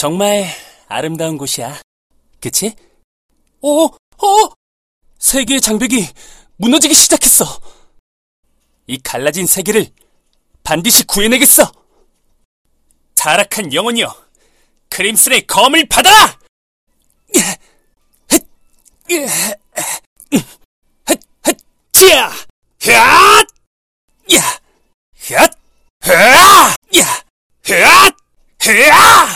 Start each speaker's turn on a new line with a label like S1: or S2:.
S1: 정말 아름다운 곳이야. 그치? 세계의 장벽이 무너지기 시작했어. 이 갈라진 세계를 반드시 구해내겠어. 타락한 영혼이여, 크림슨의 검을 받아라! 찌야! 앗! 야! 앗! 야! 야! 앗! 야!